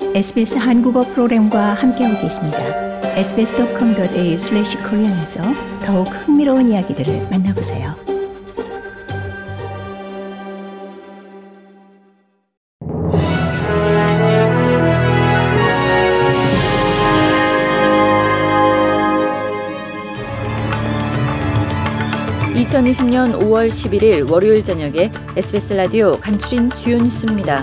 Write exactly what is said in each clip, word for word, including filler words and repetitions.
에스비에스 한국어 프로그램과 함께하고 계십니다. 에스비에스 닷컴 닷 에이유 슬래시 코리안에서 더욱 흥미로운 이야기들을 만나보세요. 이천이십년 오월 십일일 월요일 저녁에 에스비에스 라디오 간추린 주요 뉴스입니다.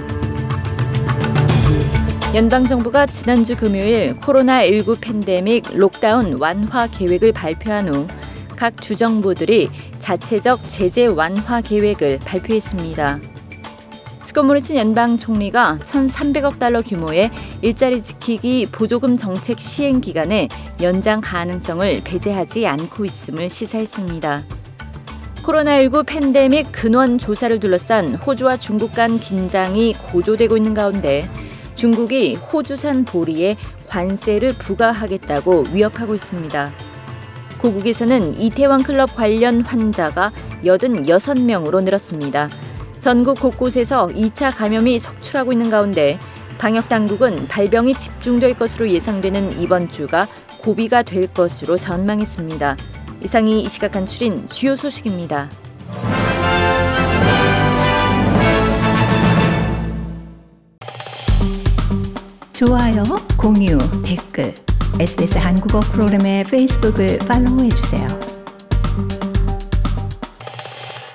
연방정부가 지난주 금요일 코로나십구 팬데믹 록다운 완화 계획을 발표한 후 각 주정부들이 자체적 제재 완화 계획을 발표했습니다. 스콧 모리슨 연방 총리가 천삼백억 달러 규모의 일자리 지키기 보조금 정책 시행 기간에 연장 가능성을 배제하지 않고 있음을 시사했습니다. 코로나십구 팬데믹 근원 조사를 둘러싼 호주와 중국 간 긴장이 고조되고 있는 가운데 중국이 호주산 보리에 관세를 부과하겠다고 위협하고 있습니다. 고국에서는 이태원 클럽 관련 환자가 팔십육 명으로 늘었습니다. 전국 곳곳에서 이 차 감염이 속출하고 있는 가운데 방역당국은 발병이 집중될 것으로 예상되는 이번 주가 고비가 될 것으로 전망했습니다. 이상이 이 시각 간추린 주요 소식입니다. 좋아요, 공유, 댓글, 에스비에스 한국어 프로그램의 페이스북을 팔로우해주세요.